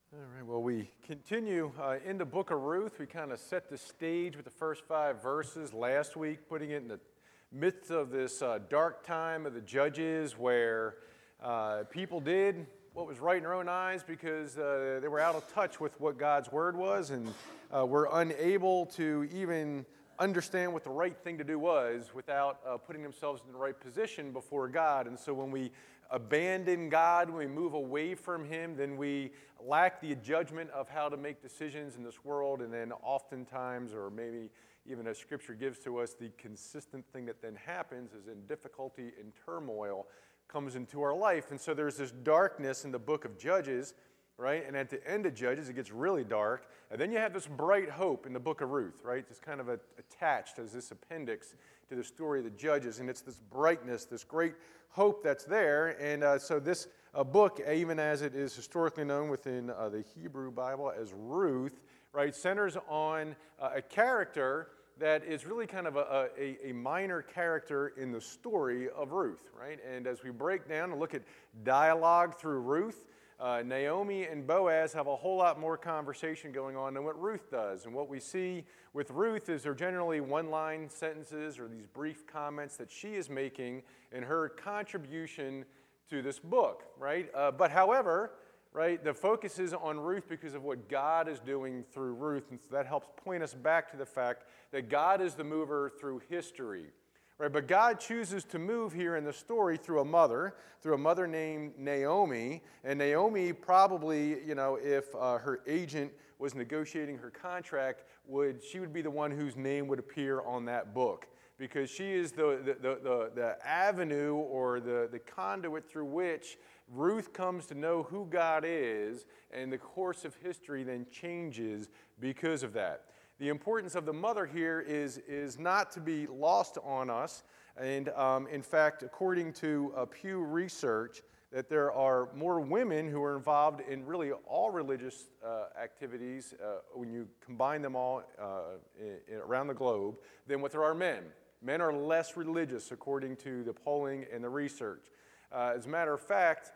All right, well, we continue in the book of Ruth. We kind of set the stage with the first 5 verses last week, putting it in the midst of this dark time of the judges where people did what was right in their own eyes because they were out of touch with what God's word was and were unable to even understand what the right thing to do was without putting themselves in the right position before God. And so when we abandon God, when we move away from Him, then we lack the judgment of how to make decisions in this world. And then oftentimes, or maybe even as Scripture gives to us, the consistent thing that then happens is in difficulty and turmoil comes into our life. And so there's this darkness in the book of Judges, right? And at the end of Judges, it gets really dark. And then you have this bright hope in the book of Ruth, right? It's kind of attached as this appendix to the story of the Judges. And it's this brightness, this great hope that's there. And so this book, even as it is historically known within the Hebrew Bible as Ruth, right, centers on a character that is really kind of a minor character in the story of Ruth, right? And as we break down and look at dialogue through Ruth, Naomi and Boaz have a whole lot more conversation going on than what Ruth does. And what we see with Ruth is they're generally one-line sentences or these brief comments that she is making in her contribution to this book, right? But however, right, the focus is on Ruth because of what God is doing through Ruth. And so that helps point us back to the fact that God is the mover through history. Right, but God chooses to move here in the story through a mother named Naomi. And Naomi probably, if her agent was negotiating her contract, she would be the one whose name would appear on that book. Because she is the avenue or the conduit through which Ruth comes to know who God is, and the course of history then changes because of that. The importance of the mother here is not to be lost on us. And in fact, according to Pew Research, that there are more women who are involved in really all religious activities when you combine them all around the globe than what there are men. Men are less religious according to the polling and the research. As a matter of fact,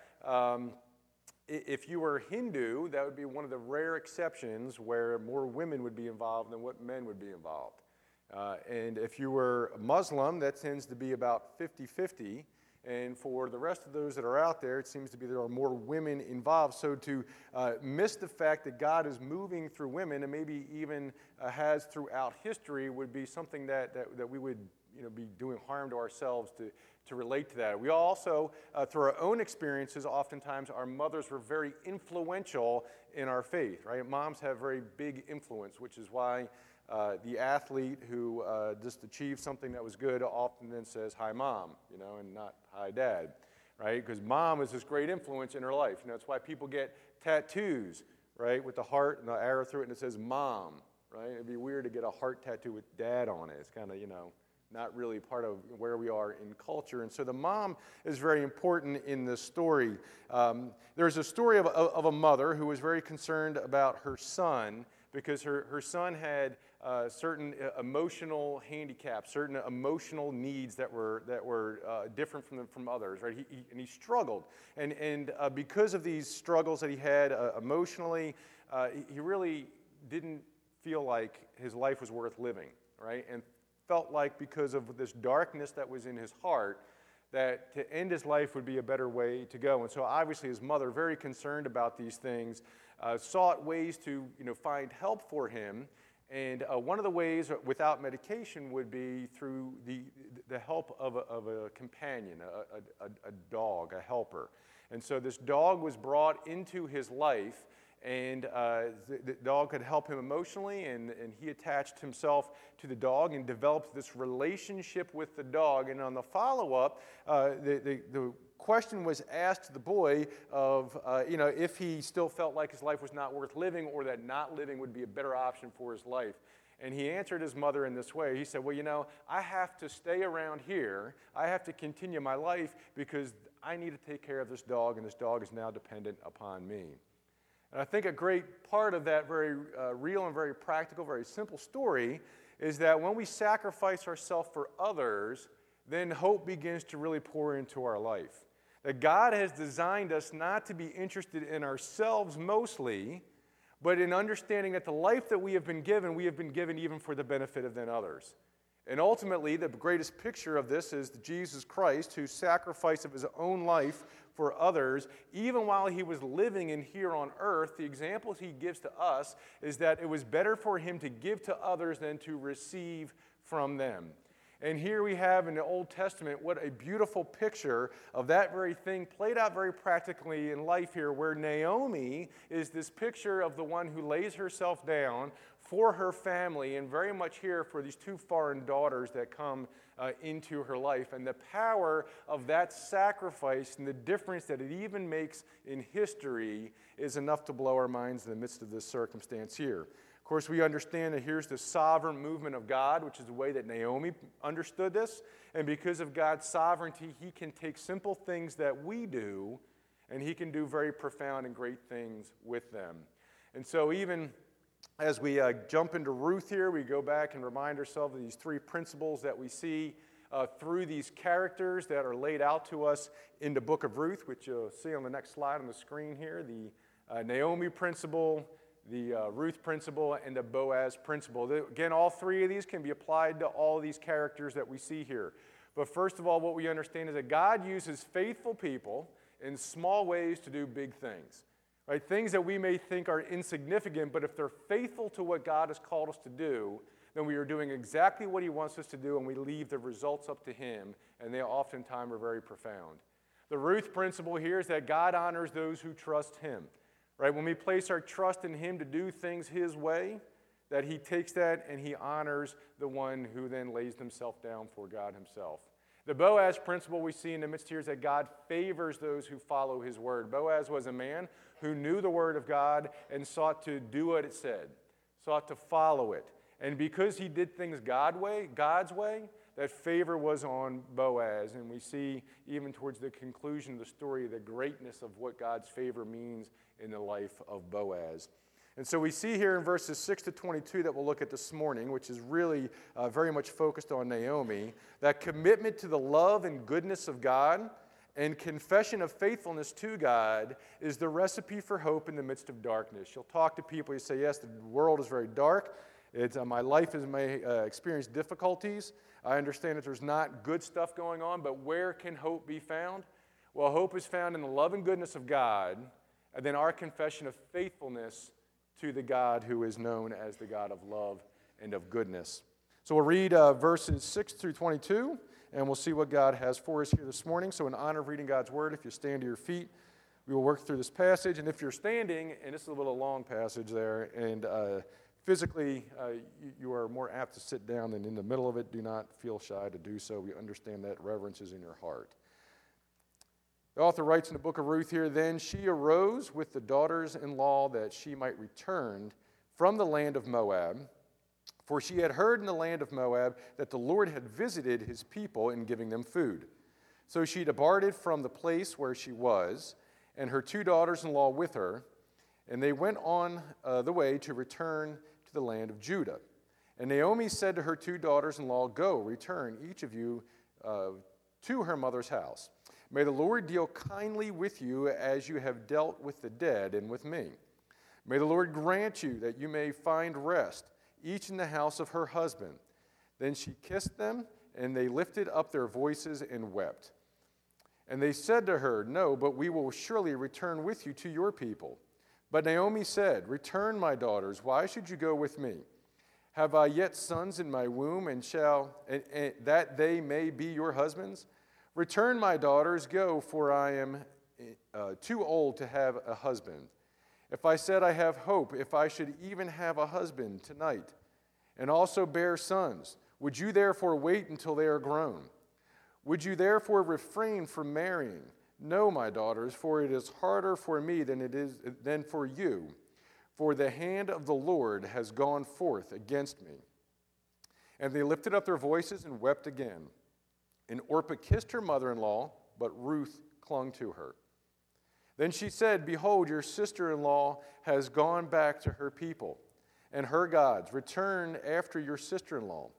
if you were Hindu, that would be one of the rare exceptions where more women would be involved than what men would be involved. And if you were Muslim, that tends to be about 50-50. And for the rest of those that are out there, it seems to be there are more women involved. So to miss the fact that God is moving through women and maybe even has throughout history would be something that we would be doing harm to ourselves to relate to that. We also, through our own experiences, oftentimes our mothers were very influential in our faith, right? Moms have very big influence, which is why the athlete who just achieved something that was good often then says, "Hi, Mom," and not "Hi, Dad," right? Because Mom is this great influence in her life. That's why people get tattoos, right, with the heart and the arrow through it, and it says Mom, right? It'd be weird to get a heart tattoo with Dad on it. It's kind of, not really part of where we are in culture. And so the mom is very important in this story. There's a story of a mother who was very concerned about her son because her son had certain emotional handicaps, certain emotional needs that were different from others, right? He struggled. And because of these struggles that he had emotionally, he really didn't feel like his life was worth living, right? And felt like because of this darkness that was in his heart, that to end his life would be a better way to go. And so obviously his mother, very concerned about these things, sought ways to find help for him. And one of the ways without medication would be through the help of a companion, a dog, a helper. And so this dog was brought into his life, and the dog could help him emotionally, and he attached himself to the dog and developed this relationship with the dog. And on the follow-up, the question was asked to the boy of, if he still felt like his life was not worth living or that not living would be a better option for his life. And he answered his mother in this way. He said, well, I have to stay around here. I have to continue my life because I need to take care of this dog, and this dog is now dependent upon me. And I think a great part of that very real and very practical, very simple story is that when we sacrifice ourselves for others, then hope begins to really pour into our life. That God has designed us not to be interested in ourselves mostly, but in understanding that the life that we have been given even for the benefit of then others. And ultimately, the greatest picture of this is Jesus Christ, who sacrificed of his own life for others, even while he was living in here on earth. The examples he gives to us is that it was better for him to give to others than to receive from them. And here we have in the Old Testament what a beautiful picture of that very thing played out very practically in life here, where Naomi is this picture of the one who lays herself down for her family, and very much here for these two foreign daughters that come into her life. And the power of that sacrifice and the difference that it even makes in history is enough to blow our minds in the midst of this circumstance here. Of course, we understand that here's the sovereign movement of God, which is the way that Naomi understood this. And because of God's sovereignty, he can take simple things that we do, and he can do very profound and great things with them. And so even as we jump into Ruth here, we go back and remind ourselves of these three principles that we see through these characters that are laid out to us in the book of Ruth, which you'll see on the next slide on the screen here. The Naomi principle, the Ruth principle, and the Boaz principle. Again, all three of these can be applied to all of these characters that we see here. But first of all, what we understand is that God uses faithful people in small ways to do big things. Right? Things that we may think are insignificant, but if they're faithful to what God has called us to do, then we are doing exactly what he wants us to do, and we leave the results up to him, and they oftentimes are very profound. The Ruth principle here is that God honors those who trust him. Right? When we place our trust in him to do things his way, that he takes that and he honors the one who then lays himself down for God himself. The Boaz principle we see in the midst here is that God favors those who follow his word. Boaz was a man who knew the word of God and sought to do what it said, sought to follow it. And because he did things God's way, that favor was on Boaz. And we see even towards the conclusion of the story the greatness of what God's favor means in the life of Boaz. And so we see here in verses 6 to 22 that we'll look at this morning, which is really very much focused on Naomi, that commitment to the love and goodness of God and confession of faithfulness to God is the recipe for hope in the midst of darkness. You'll talk to people, you say, yes, the world is very dark. My life may experience difficulties. I understand that there's not good stuff going on, but where can hope be found? Well, hope is found in the love and goodness of God, and then our confession of faithfulness to the God who is known as the God of love and of goodness. So we'll read verses 6 through 22, and we'll see what God has for us here this morning. So in honor of reading God's word, if you stand to your feet, we will work through this passage. And if you're standing, and this is a little long passage there, and physically you are more apt to sit down than in the middle of it, do not feel shy to do so. We understand that reverence is in your heart. The author writes in the book of Ruth here, then she arose with the daughters-in-law that she might return from the land of Moab, for she had heard in the land of Moab that the Lord had visited his people in giving them food. So she departed from the place where she was, and her two daughters-in-law with her, and they went on the way to return to the land of Judah. And Naomi said to her two daughters-in-law, go, return, each of you, to her mother's house. May the Lord deal kindly with you as you have dealt with the dead and with me. May the Lord grant you that you may find rest, each in the house of her husband. Then she kissed them, and they lifted up their voices and wept. And they said to her, no, but we will surely return with you to your people. But Naomi said, return, my daughters, why should you go with me? Have I yet sons in my womb, and that they may be your husbands? Return, my daughters, go, for I am too old to have a husband. If I said I have hope, if I should even have a husband tonight, and also bear sons, would you therefore wait until they are grown? Would you therefore refrain from marrying? No, my daughters, for it is harder for me than for you, for the hand of the Lord has gone forth against me. And they lifted up their voices and wept again. And Orpah kissed her mother-in-law, but Ruth clung to her. Then she said, behold, your sister-in-law has gone back to her people and her gods. Return after your sister-in-law.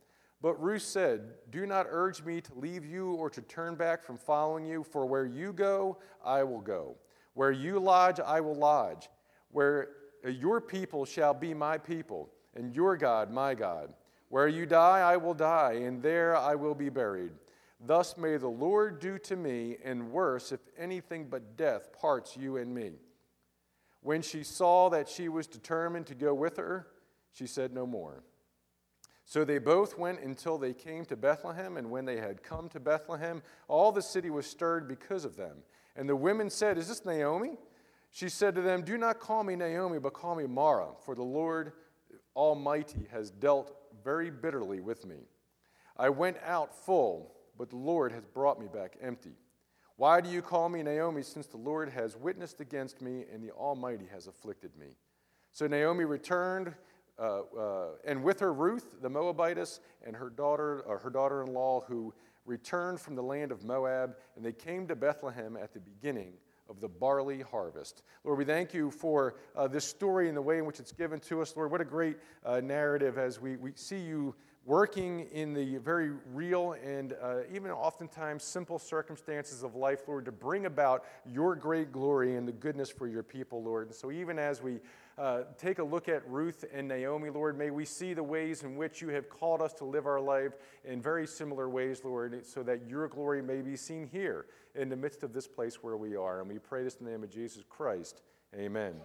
But Ruth said, "Do not urge me to leave you or to turn back from following you, for where you go, I will go. Where you lodge, I will lodge. Where your people shall be my people, and your God, my God. Where you die, I will die, and there I will be buried. Thus may the Lord do to me, and worse, if anything but death parts you and me." When she saw that she was determined to go with her, she said no more. So they both went until they came to Bethlehem, and when they had come to Bethlehem, all the city was stirred because of them. And the women said, "Is this Naomi?" She said to them, "Do not call me Naomi, but call me Mara, for the Lord Almighty has dealt very bitterly with me. I went out full, but the Lord has brought me back empty. Why do you call me Naomi, since the Lord has witnessed against me, and the Almighty has afflicted me?" So Naomi returned, and with her Ruth the Moabitess and her daughter-in-law, who returned from the land of Moab, and they came to Bethlehem at the beginning of the barley harvest. Lord, we thank you for this story and the way in which it's given to us. Lord, what a great narrative as we see you working in the very real and even oftentimes simple circumstances of life, Lord, to bring about your great glory and the goodness for your people, Lord. And so even as we take a look at Ruth and Naomi, Lord, may we see the ways in which you have called us to live our life in very similar ways, Lord, so that your glory may be seen here in the midst of this place where we are. And we pray this in the name of Jesus Christ. Amen.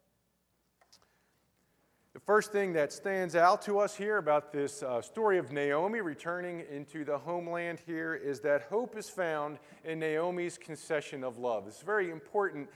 The first thing that stands out to us here about this story of Naomi returning into the homeland here is that hope is found in Naomi's concession of love. It's a very important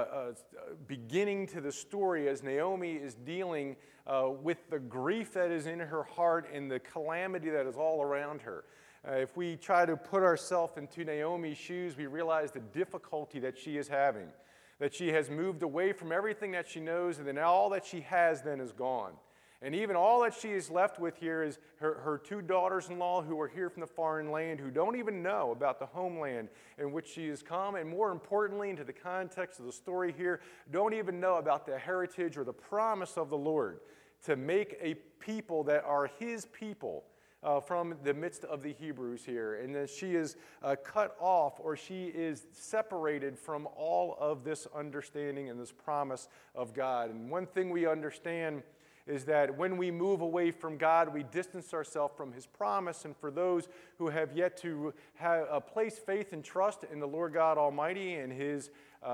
beginning to the story as Naomi is dealing with the grief that is in her heart and the calamity that is all around her. If we try to put ourselves into Naomi's shoes, we realize the difficulty that she is having. That she has moved away from everything that she knows, and then all that she has then is gone. And even all that she is left with here is her two daughters-in-law who are here from the foreign land, who don't even know about the homeland in which she has come, and more importantly, into the context of the story here, don't even know about the heritage or the promise of the Lord to make a people that are his people from the midst of the Hebrews here, and that she is cut off, or she is separated from all of this understanding and this promise of God. And one thing we understand is that when we move away from God, we distance ourselves from his promise. And for those who have yet to place faith and trust in the Lord God Almighty and his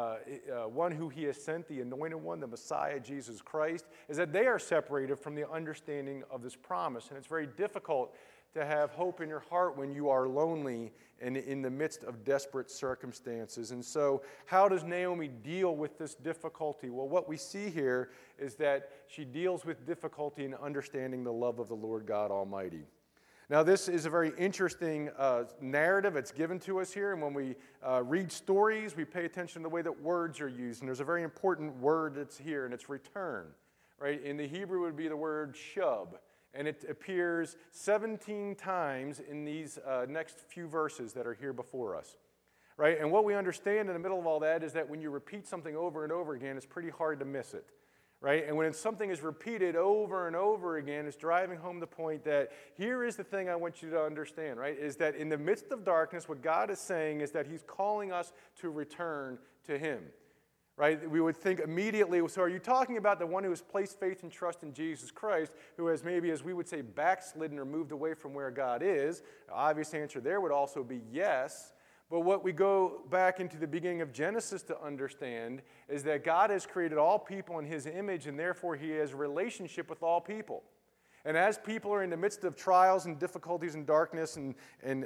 one who he has sent, the anointed one, the Messiah, Jesus Christ, is that they are separated from the understanding of this promise. And it's very difficult to have hope in your heart when you are lonely and in the midst of desperate circumstances. And so how does Naomi deal with this difficulty? Well, what we see here is that she deals with difficulty in understanding the love of the Lord God Almighty. Now, this is a very interesting narrative that's given to us here, and when we read stories, we pay attention to the way that words are used, and there's a very important word that's here, and it's return. Right? In the Hebrew, it would be the word shub, and it appears 17 times in these next few verses that are here before us. Right? And what we understand in the middle of all that is that when you repeat something over and over again, it's pretty hard to miss it. Right? And when something is repeated over and over again, it's driving home the point that here is the thing I want you to understand, right? Is that in the midst of darkness, what God is saying is that he's calling us to return to him. Right? We would think immediately, so are you talking about the one who has placed faith and trust in Jesus Christ, who has maybe, as we would say, backslidden or moved away from where God is? The obvious answer there would also be yes. But what we go back into the beginning of Genesis to understand is that God has created all people in his image, and therefore he has a relationship with all people. And as people are in the midst of trials and difficulties and darkness and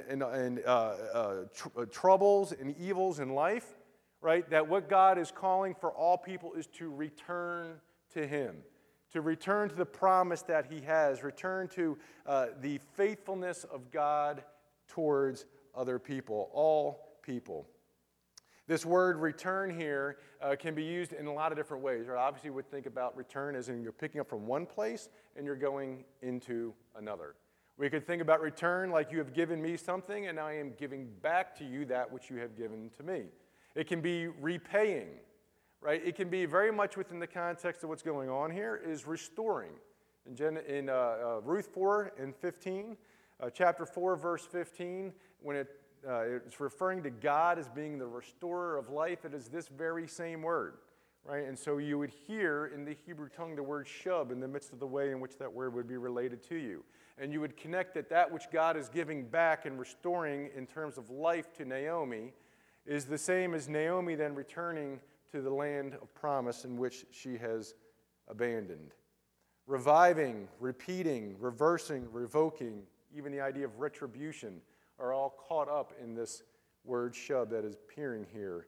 troubles and evils in life, right, that what God is calling for all people is to return to him, to return to the promise that he has, return to the faithfulness of God towards other people, all people. This word return here can be used in a lot of different ways. Right? Obviously, you would think about return as in you're picking up from one place and you're going into another. We could think about return like you have given me something and I am giving back to you that which you have given to me. It can be repaying, right? It can be very much within the context of what's going on here is restoring. In Ruth 4 and 15, Chapter 4, verse 15, when it's referring to God as being the restorer of life, it is this very same word, right? And so you would hear in the Hebrew tongue the word shub in the midst of the way in which that word would be related to you. And you would connect that which God is giving back and restoring in terms of life to Naomi is the same as Naomi then returning to the land of promise in which she has abandoned. Reviving, repeating, reversing, revoking, even the idea of retribution are all caught up in this word shub that is appearing here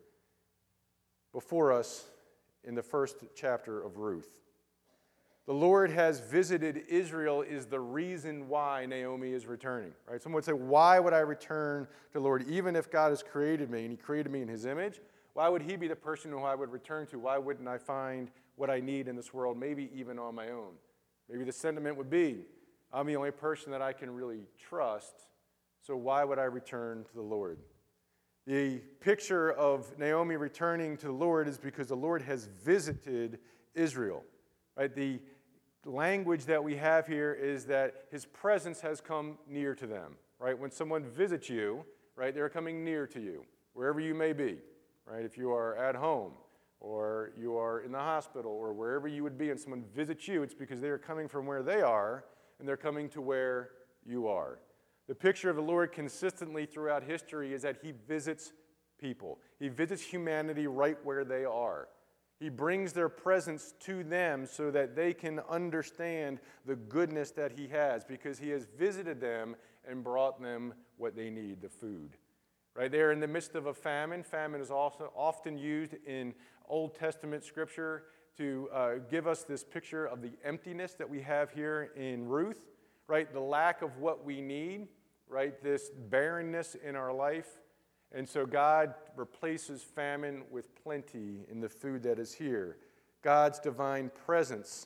before us in the first chapter of Ruth. The Lord has visited Israel is the reason why Naomi is returning. Right? Someone would say, why would I return to the Lord? Even if God has created me and he created me in his image, why would he be the person who I would return to? Why wouldn't I find what I need in this world, maybe even on my own? Maybe the sentiment would be, I'm the only person that I can really trust, so why would I return to the Lord? The picture of Naomi returning to the Lord is because the Lord has visited Israel. Right? The language that we have here is that his presence has come near to them. Right? When someone visits you, right, they're coming near to you, wherever you may be. Right? If you are at home, or you are in the hospital, or wherever you would be, and someone visits you, it's because they are coming from where they are, and they're coming to where you are. The picture of the Lord consistently throughout history is that he visits people. He visits humanity right where they are. He brings their presence to them so that they can understand the goodness that he has, because he has visited them and brought them what they need, the food. Right there in the midst of a famine. Famine is also often used in Old Testament scripture to give us this picture of the emptiness that we have here in Ruth, right? The lack of what we need, right? This barrenness in our life. And so God replaces famine with plenty in the food that is here. God's divine presence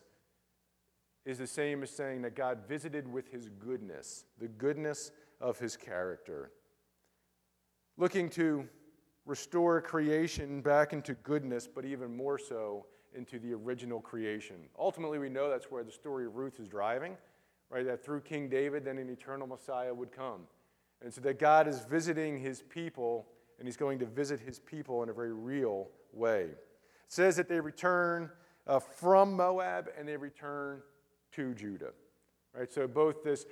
is the same as saying that God visited with his goodness, the goodness of his character. Looking to restore creation back into goodness, but even more so into the original creation. Ultimately, we know that's where the story of Ruth is driving, right? That through King David, then an eternal Messiah would come. And so that God is visiting his people, and he's going to visit his people in a very real way. It says that they return from Moab and they return to Judah. Right? So both this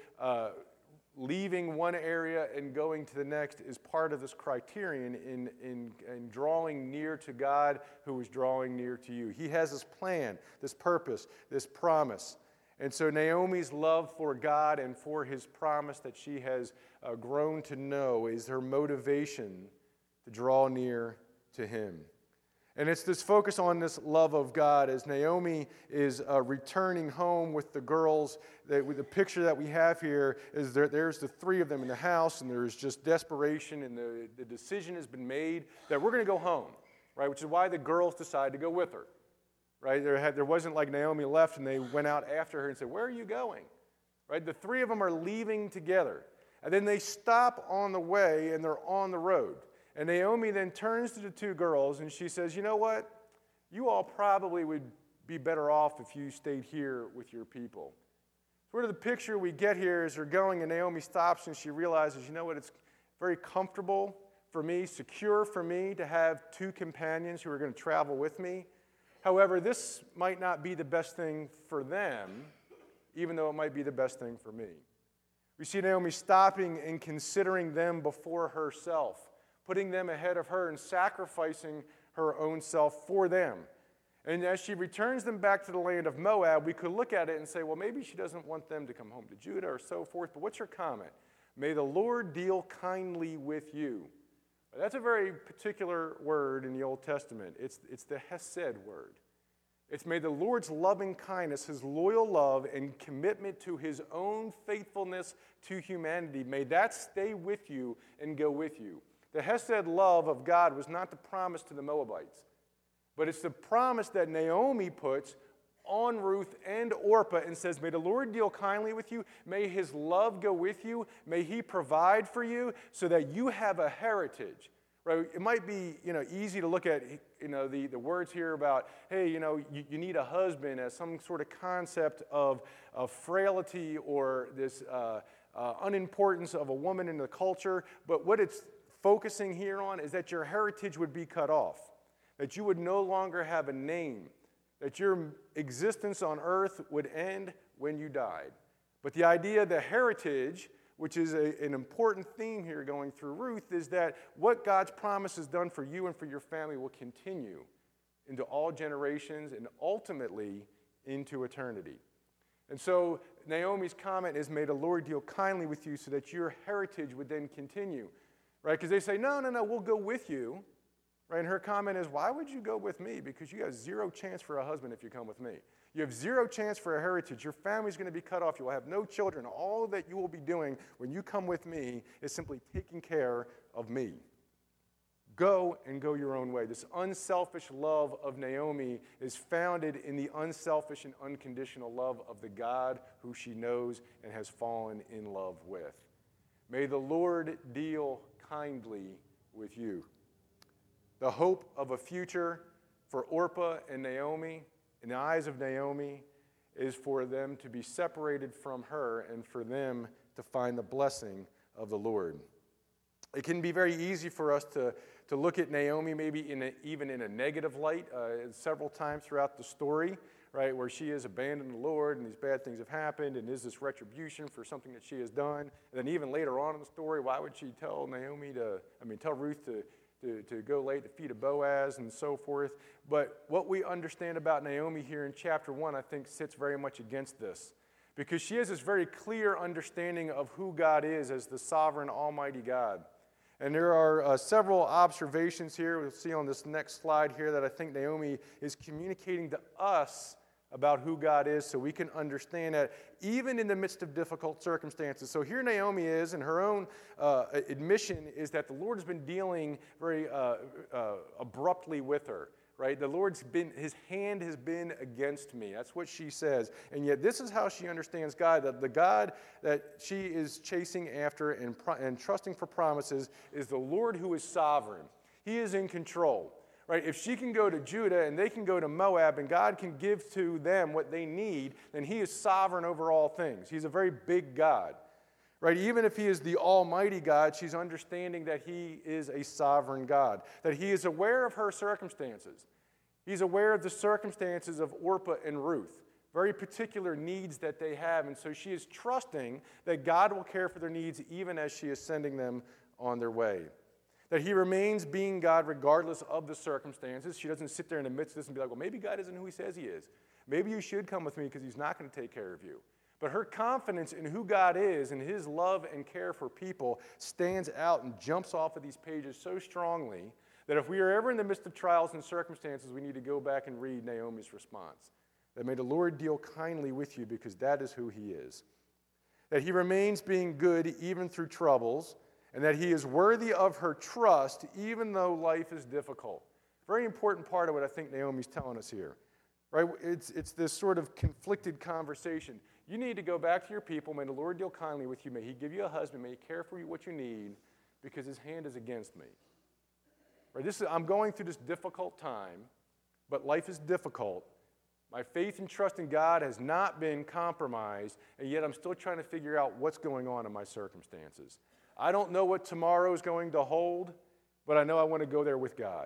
leaving one area and going to the next is part of this criterion in drawing near to God who is drawing near to you. He has this plan, this purpose, this promise. And so Naomi's love for God and for his promise that she has grown to know is her motivation to draw near to him. And it's this focus on this love of God as Naomi is returning home with the girls. With the picture that we have here is there's the three of them in the house, and there's just desperation, and the decision has been made that we're going to go home, right? Which is why the girls decide to go with her, right? There wasn't like Naomi left and they went out after her and said, where are you going? Right? The three of them are leaving together. And then they stop on the way and they're on the road. And Naomi then turns to the two girls and she says, you know what? You all probably would be better off if you stayed here with your people. Sort of the picture we get here is they're going and Naomi stops and she realizes, you know what? It's very comfortable for me, secure for me to have two companions who are going to travel with me. However, this might not be the best thing for them, even though it might be the best thing for me. We see Naomi stopping and considering them before herself, putting them ahead of her and sacrificing her own self for them. And as she returns them back to the land of Moab, we could look at it and say, well, maybe she doesn't want them to come home to Judah or so forth. But what's your comment? May the Lord deal kindly with you. That's a very particular word in the Old Testament. It's the Hesed word. It's may the Lord's loving kindness, his loyal love and commitment to his own faithfulness to humanity, may that stay with you and go with you. The Hesed love of God was not the promise to the Moabites, but it's the promise that Naomi puts on Ruth and Orpah and says, may the Lord deal kindly with you. May his love go with you. May he provide for you so that you have a heritage. Right? It might be easy to look at the words here about, hey, you need a husband as some sort of concept of frailty or this unimportance of a woman in the culture, but what it's focusing here on is that your heritage would be cut off, that you would no longer have a name, that your existence on earth would end when you died. But the idea, the heritage, which is an important theme here going through Ruth, is that what God's promise has done for you and for your family will continue into all generations and ultimately into eternity. And so Naomi's comment is, may the Lord deal kindly with you so that your heritage would then continue. Right? Because they say, no, we'll go with you. Right? And her comment is, why would you go with me? Because you have zero chance for a husband if you come with me. You have zero chance for a heritage. Your family's going to be cut off. You will have no children. All that you will be doing when you come with me is simply taking care of me. Go and go your own way. This unselfish love of Naomi is founded in the unselfish and unconditional love of the God who she knows and has fallen in love with. May the Lord deal kindly with you. The hope of a future for Orpah and Naomi, in the eyes of Naomi, is for them to be separated from her and for them to find the blessing of the Lord. It can be very easy for us to look at Naomi maybe even in a negative light several times throughout the story, right, where she has abandoned the Lord and these bad things have happened and is this retribution for something that she has done. And then even later on in the story, why would she tell Ruth to go lay at the feet of Boaz and so forth. But what we understand about Naomi here in chapter 1, I think, sits very much against this. Because she has this very clear understanding of who God is as the sovereign, almighty God. And there are several observations here we'll see on this next slide here that I think Naomi is communicating to us about who God is so we can understand that even in the midst of difficult circumstances. So here Naomi is, and her own admission is that the Lord has been dealing very abruptly with her, right? His hand has been against me. That's what she says. And yet this is how she understands God, that the God that she is chasing after and trusting for promises is the Lord who is sovereign. He is in control. Right? If she can go to Judah and they can go to Moab and God can give to them what they need, then he is sovereign over all things. He's a very big God. Right? Even if he is the almighty God, she's understanding that he is a sovereign God, that he is aware of her circumstances. He's aware of the circumstances of Orpah and Ruth, very particular needs that they have, and so she is trusting that God will care for their needs even as she is sending them on their way. That he remains being God regardless of the circumstances. She doesn't sit there in the midst of this and be like, well, maybe God isn't who he says he is. Maybe you should come with me because he's not going to take care of you. But her confidence in who God is and his love and care for people stands out and jumps off of these pages so strongly that if we are ever in the midst of trials and circumstances, we need to go back and read Naomi's response. That may the Lord deal kindly with you because that is who he is. That he remains being good even through troubles, and that he is worthy of her trust even though life is difficult. Very important part of what I think Naomi's telling us here. Right? It's this sort of conflicted conversation. You need to go back to your people. May the Lord deal kindly with you. May he give you a husband. May he care for you what you need because his hand is against me. Right? I'm going through this difficult time, but life is difficult. My faith and trust in God has not been compromised, and yet I'm still trying to figure out what's going on in my circumstances. I don't know what tomorrow is going to hold, but I know I want to go there with God.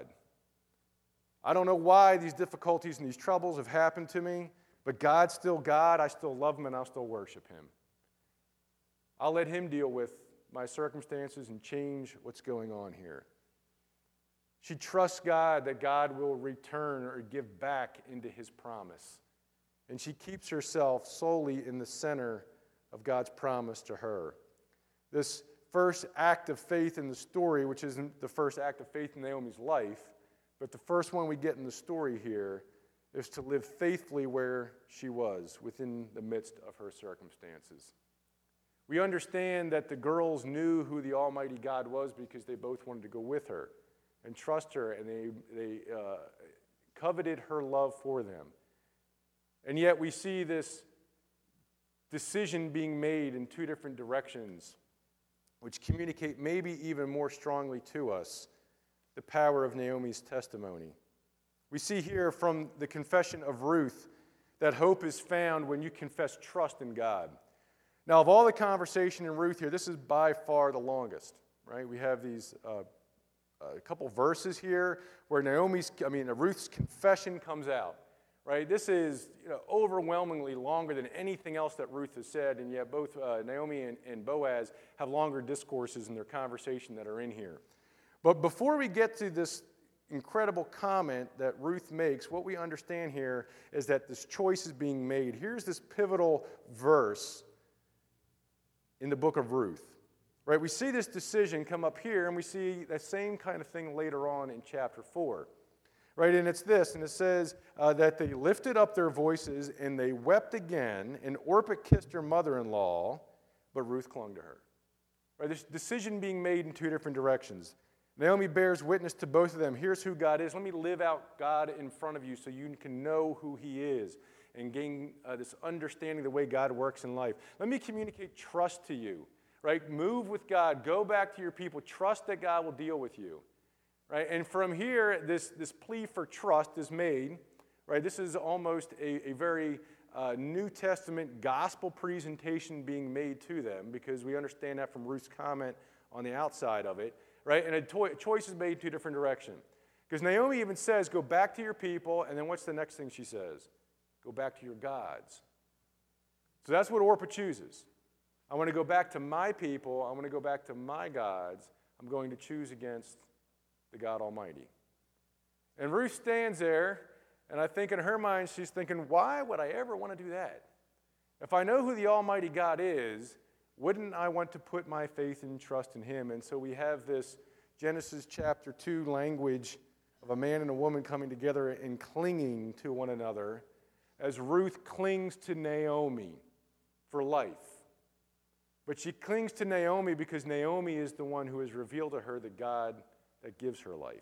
I don't know why these difficulties and these troubles have happened to me, but God's still God. I still love him, and I'll still worship him. I'll let him deal with my circumstances and change what's going on here. She trusts God that God will return or give back into his promise. And she keeps herself solely in the center of God's promise to her. This first act of faith in the story, which isn't the first act of faith in Naomi's life, but the first one we get in the story here is to live faithfully where she was, within the midst of her circumstances. We understand that the girls knew who the Almighty God was because they both wanted to go with her and trust her, and they coveted her love for them. And yet we see this decision being made in two different directions, which communicate maybe even more strongly to us the power of Naomi's testimony. We see here from the confession of Ruth that hope is found when you confess trust in God. Now, of all the conversation in Ruth here, this is by far the longest, right? We have these a couple verses here where Ruth's confession comes out, right? This is overwhelmingly longer than anything else that Ruth has said, and yet both Naomi and Boaz have longer discourses in their conversation that are in here. But before we get to this incredible comment that Ruth makes, what we understand here is that this choice is being made. Here's this pivotal verse in the book of Ruth. Right, we see this decision come up here, and we see that same kind of thing later on in chapter 4. Right, and it's this, and it says that they lifted up their voices, and they wept again, and Orpah kissed her mother-in-law, but Ruth clung to her. Right, this decision being made in two different directions. Naomi bears witness to both of them. Here's who God is. Let me live out God in front of you so you can know who he is and gain this understanding of the way God works in life. Let me communicate trust to you. Right? Move with God. Go back to your people. Trust that God will deal with you. Right? And from here, this plea for trust is made. Right? This is almost a very New Testament gospel presentation being made to them, because we understand that from Ruth's comment on the outside of it. Right? And a choice is made in two different directions. Because Naomi even says, go back to your people, and then what's the next thing she says? Go back to your gods. So that's what Orpah chooses. I want to go back to my people. I want to go back to my gods. I'm going to choose against the God Almighty. And Ruth stands there, and I think in her mind she's thinking, why would I ever want to do that? If I know who the Almighty God is, wouldn't I want to put my faith and trust in him? And so we have this Genesis chapter 2 language of a man and a woman coming together and clinging to one another as Ruth clings to Naomi for life. But she clings to Naomi because Naomi is the one who has revealed to her the God that gives her life.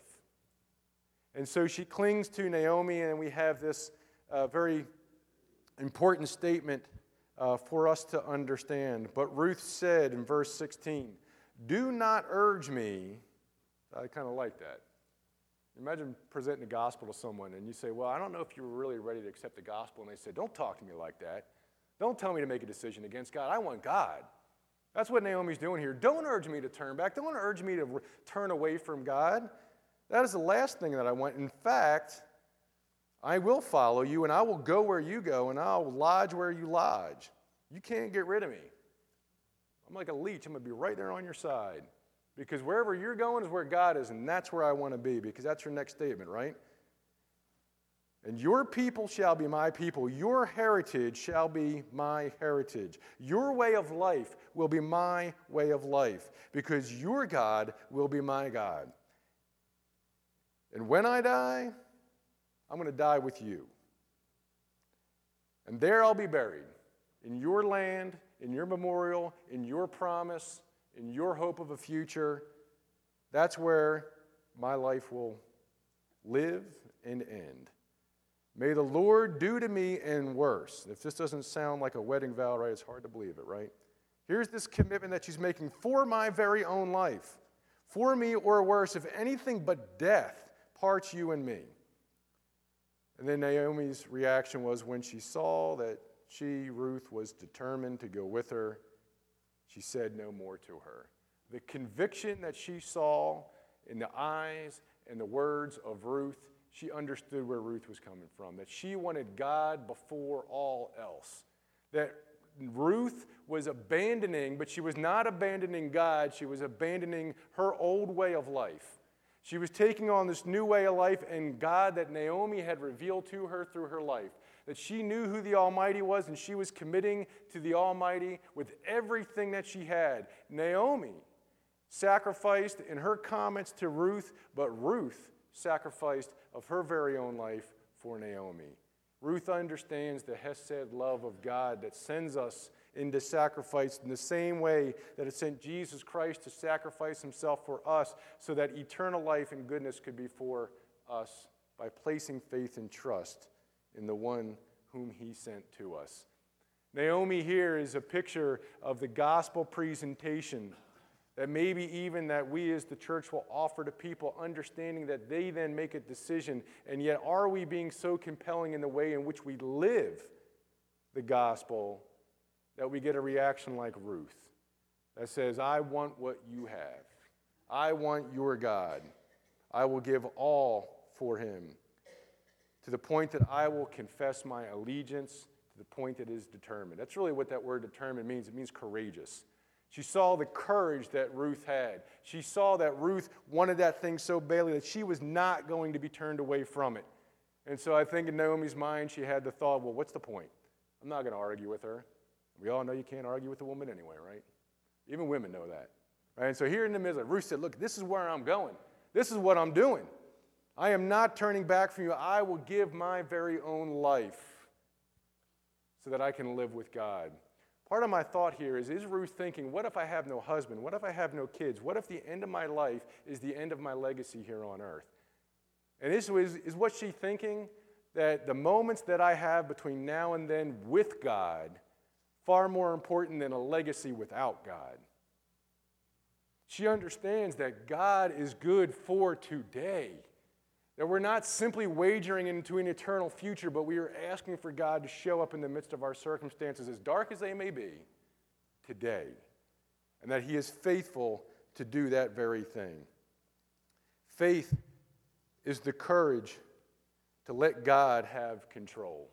And so she clings to Naomi, and we have this very important statement for us to understand. But Ruth said in verse 16, do not urge me. I kind of like that. Imagine presenting the gospel to someone, and you say, well, I don't know if you were really ready to accept the gospel. And they say, don't talk to me like that. Don't tell me to make a decision against God. I want God. That's what Naomi's doing here. Don't urge me to turn back. Don't urge me to turn away from God. That is the last thing that I want. In fact, I will follow you, and I will go where you go, and I'll lodge where you lodge. You can't get rid of me. I'm like a leech. I'm going to be right there on your side. Because wherever you're going is where God is, and that's where I want to be, because that's your next statement, right? And your people shall be my people. Your heritage shall be my heritage. Your way of life will be my way of life, because your God will be my God. And when I die, I'm going to die with you. And there I'll be buried, in your land, in your memorial, in your promise, in your hope of a future. That's where my life will live and end. May the Lord do to me and worse. If this doesn't sound like a wedding vow, right, it's hard to believe it, right? Here's this commitment that she's making for my very own life. For me or worse, if anything but death parts you and me. And then Naomi's reaction was when she saw that she, Ruth, was determined to go with her, she said no more to her. The conviction that she saw in the eyes and the words of Ruth, she understood where Ruth was coming from, that she wanted God before all else. That Ruth was abandoning, but she was not abandoning God, she was abandoning her old way of life. She was taking on this new way of life and God that Naomi had revealed to her through her life. That she knew who the Almighty was, and she was committing to the Almighty with everything that she had. Naomi sacrificed in her comments to Ruth, but Ruth sacrificed of her very own life for Naomi. Ruth understands the Hesed love of God that sends us into sacrifice in the same way that it sent Jesus Christ to sacrifice himself for us so that eternal life and goodness could be for us by placing faith and trust in the one whom he sent to us. Naomi here is a picture of the gospel presentation that maybe even that we as the church will offer to people, understanding that they then make a decision, and yet are we being so compelling in the way in which we live the gospel that we get a reaction like Ruth that says, I want what you have. I want your God. I will give all for him, to the point that I will confess my allegiance, to the point that it is determined. That's really what that word determined means. It means courageous. She saw the courage that Ruth had. She saw that Ruth wanted that thing so badly that she was not going to be turned away from it. And so I think in Naomi's mind, she had the thought, well, what's the point? I'm not going to argue with her. We all know you can't argue with a woman anyway, right? Even women know that. Right? And so here in the middle, Ruth said, look, this is where I'm going. This is what I'm doing. I am not turning back from you. I will give my very own life so that I can live with God. Part of my thought here is Ruth thinking, what if I have no husband? What if I have no kids? What if the end of my life is the end of my legacy here on earth? And is what she thinking that the moments that I have between now and then with God far more important than a legacy without God? She understands that God is good for today. That we're not simply wagering into an eternal future, but we are asking for God to show up in the midst of our circumstances, as dark as they may be, today. And that he is faithful to do that very thing. Faith is the courage to let God have control.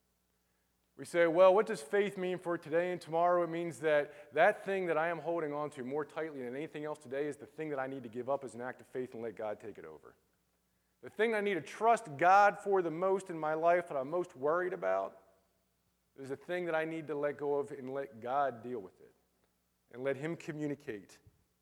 We say, well, what does faith mean for today and tomorrow? It means that that thing that I am holding on to more tightly than anything else today is the thing that I need to give up as an act of faith and let God take it over. The thing I need to trust God for the most in my life that I'm most worried about is the thing that I need to let go of and let God deal with it and let him communicate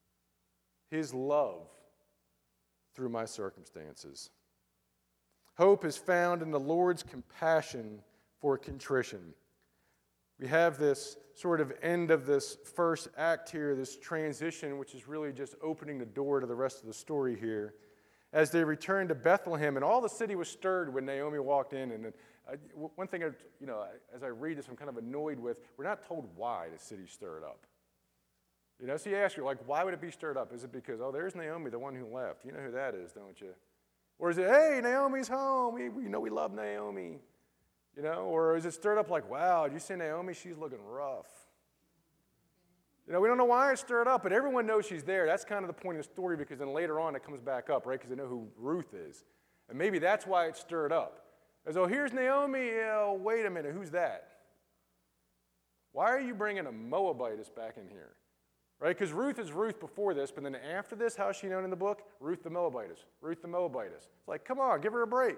his love through my circumstances. Hope is found in the Lord's compassion for contrition. We have this sort of end of this first act here, this transition, which is really just opening the door to the rest of the story here. As they returned to Bethlehem, and all the city was stirred when Naomi walked in. And one thing, as I read this, I'm kind of annoyed with, we're not told why the city stirred up. So you ask her, why would it be stirred up? Is it because, there's Naomi, the one who left? You know who that is, don't you? Or is it, hey, Naomi's home. We love Naomi. Or is it stirred up wow, did you see Naomi? She's looking rough. We don't know why it's stirred up, but everyone knows she's there. That's kind of the point of the story, because then later on it comes back up, right? Because they know who Ruth is. And maybe that's why it's stirred up. As here's Naomi. Wait a minute, who's that? Why are you bringing a Moabitess back in here? Right? Because Ruth is Ruth before this, but then after this, how is she known in the book? Ruth the Moabitess. Ruth the Moabitess. It's come on, give her a break.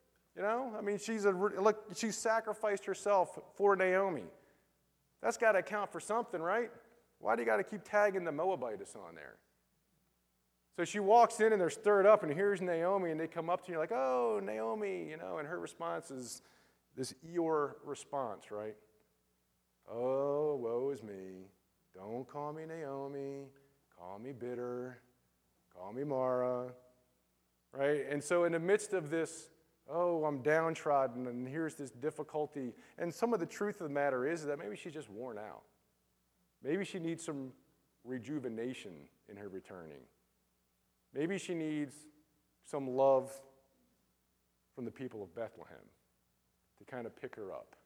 She's sacrificed herself for Naomi. That's got to account for something, right? Why do you got to keep tagging the Moabitess on there? So she walks in and they're stirred up, and here's Naomi, and they come up to you oh, Naomi, and her response is this Eeyore response, right? Oh, woe is me. Don't call me Naomi. Call me bitter. Call me Mara. Right? And so in the midst of this, I'm downtrodden, and here's this difficulty, and some of the truth of the matter is that maybe she's just worn out. Maybe she needs some rejuvenation in her returning. Maybe she needs some love from the people of Bethlehem to kind of pick her up.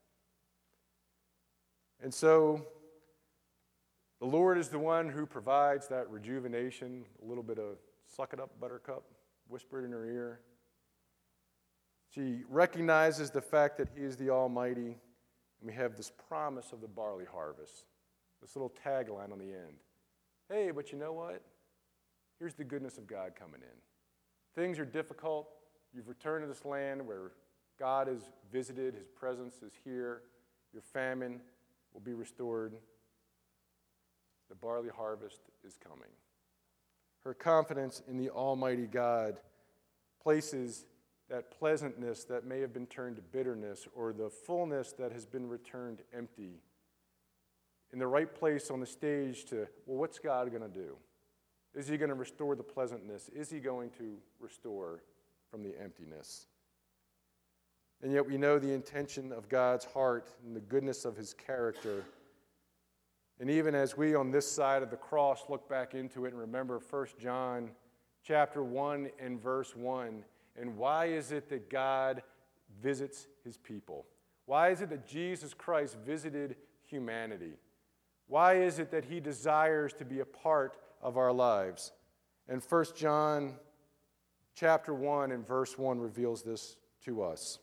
And so the Lord is the one who provides that rejuvenation, a little bit of suck it up, buttercup, whispered in her ear. She recognizes the fact that he is the Almighty, and we have this promise of the barley harvest. This little tagline on the end. Hey, but you know what? Here's the goodness of God coming in. Things are difficult. You've returned to this land where God has visited. His presence is here. Your famine will be restored. The barley harvest is coming. Her confidence in the Almighty God places that pleasantness that may have been turned to bitterness, or the fullness that has been returned empty, in the right place on the stage to, what's God going to do? Is he going to restore the pleasantness? Is he going to restore from the emptiness? And yet we know the intention of God's heart and the goodness of his character. And even as we on this side of the cross look back into it and remember 1 John chapter 1 and verse 1, and why is it that God visits his people? Why is it that Jesus Christ visited humanity? Why is it that he desires to be a part of our lives? And 1 John chapter 1 and verse 1 reveals this to us.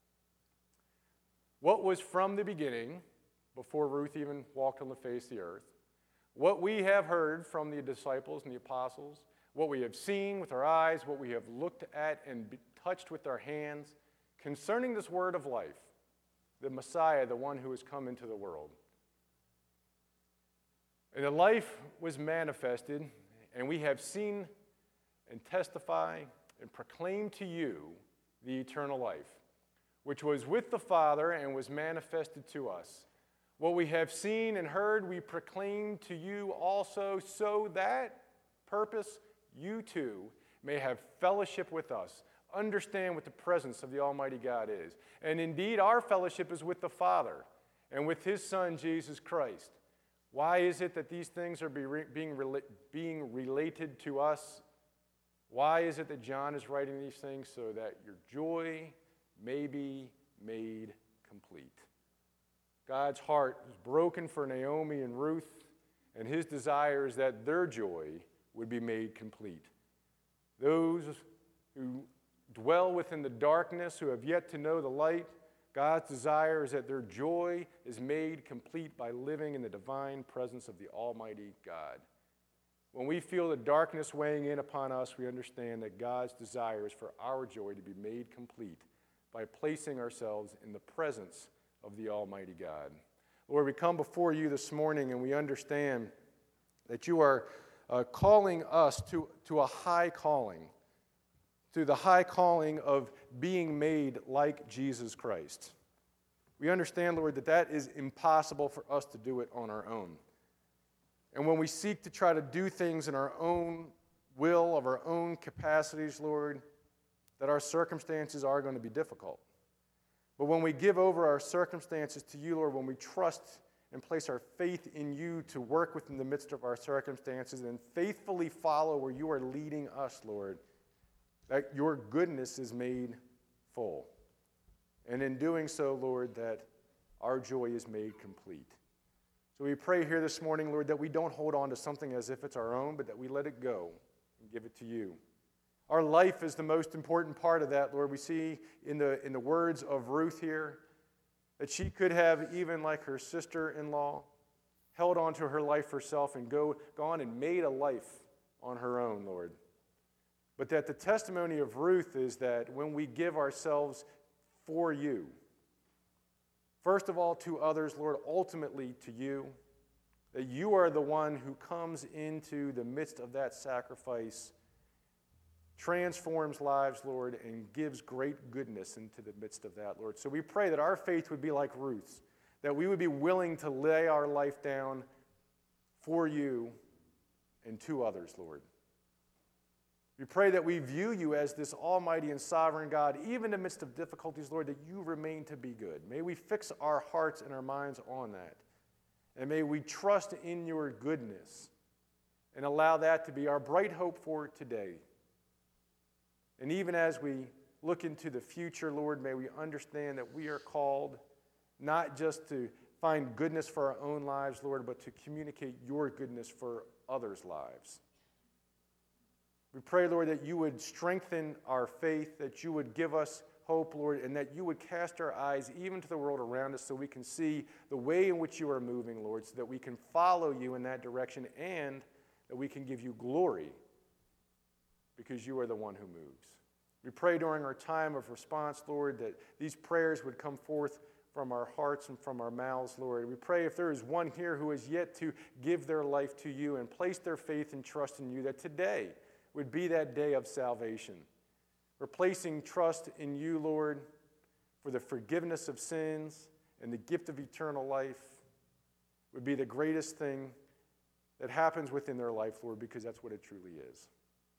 What was from the beginning, before Ruth even walked on the face of the earth, what we have heard from the disciples and the apostles, what we have seen with our eyes, what we have looked at and touched with our hands, concerning this word of life, the Messiah, the one who has come into the world. And the life was manifested, and we have seen and testify and proclaim to you the eternal life, which was with the Father and was manifested to us. What we have seen and heard, we proclaim to you also, so that purpose you too may have fellowship with us, understand what the presence of the Almighty God is. And indeed, our fellowship is with the Father and with His Son, Jesus Christ. Why is it that these things are being related to us? Why is it that John is writing these things? So that your joy may be made complete. God's heart is broken for Naomi and Ruth, and his desire is that their joy would be made complete. Those who dwell within the darkness, who have yet to know the light, God's desire is that their joy is made complete by living in the divine presence of the Almighty God. When we feel the darkness weighing in upon us, we understand that God's desire is for our joy to be made complete by placing ourselves in the presence of the Almighty God. Lord, we come before you this morning and we understand that you are calling us to a high calling, to the high calling of being made like Jesus Christ. We understand, Lord, that is impossible for us to do it on our own. And when we seek to try to do things in our own will, of our own capacities, Lord, that our circumstances are going to be difficult. But when we give over our circumstances to you, Lord, when we trust and place our faith in you to work within the midst of our circumstances and faithfully follow where you are leading us, Lord, that your goodness is made full. And in doing so, Lord, that our joy is made complete. So we pray here this morning, Lord, that we don't hold on to something as if it's our own, but that we let it go and give it to you. Our life is the most important part of that, Lord. We see in the words of Ruth here that she could have, even like her sister-in-law, held on to her life herself and gone and made a life on her own, Lord. But that the testimony of Ruth is that when we give ourselves for you, first of all to others, Lord, ultimately to you, that you are the one who comes into the midst of that sacrifice, transforms lives, Lord, and gives great goodness into the midst of that, Lord. So we pray that our faith would be like Ruth's, that we would be willing to lay our life down for you and to others, Lord. We pray that we view you as this almighty and sovereign God, even in the midst of difficulties, Lord, that you remain to be good. May we fix our hearts and our minds on that. And may we trust in your goodness and allow that to be our bright hope for today. And even as we look into the future, Lord, may we understand that we are called not just to find goodness for our own lives, Lord, but to communicate your goodness for others' lives. We pray, Lord, that you would strengthen our faith, that you would give us hope, Lord, and that you would cast our eyes even to the world around us so we can see the way in which you are moving, Lord, so that we can follow you in that direction and that we can give you glory because you are the one who moves. We pray during our time of response, Lord, that these prayers would come forth from our hearts and from our mouths, Lord. We pray if there is one here who has yet to give their life to you and place their faith and trust in you, that today would be that day of salvation. We're placing trust in you, Lord, for the forgiveness of sins and the gift of eternal life would be the greatest thing that happens within their life, Lord, because that's what it truly is.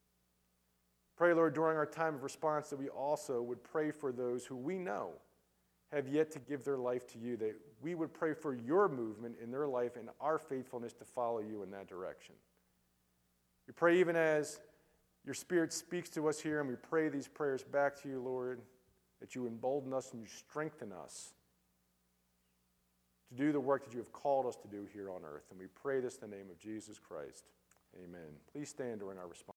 Pray, Lord, during our time of response that we also would pray for those who we know have yet to give their life to you, that we would pray for your movement in their life and our faithfulness to follow you in that direction. We pray even as your Spirit speaks to us here, and we pray these prayers back to you, Lord, that you embolden us and you strengthen us to do the work that you have called us to do here on earth. And we pray this in the name of Jesus Christ. Amen. Please stand during our response.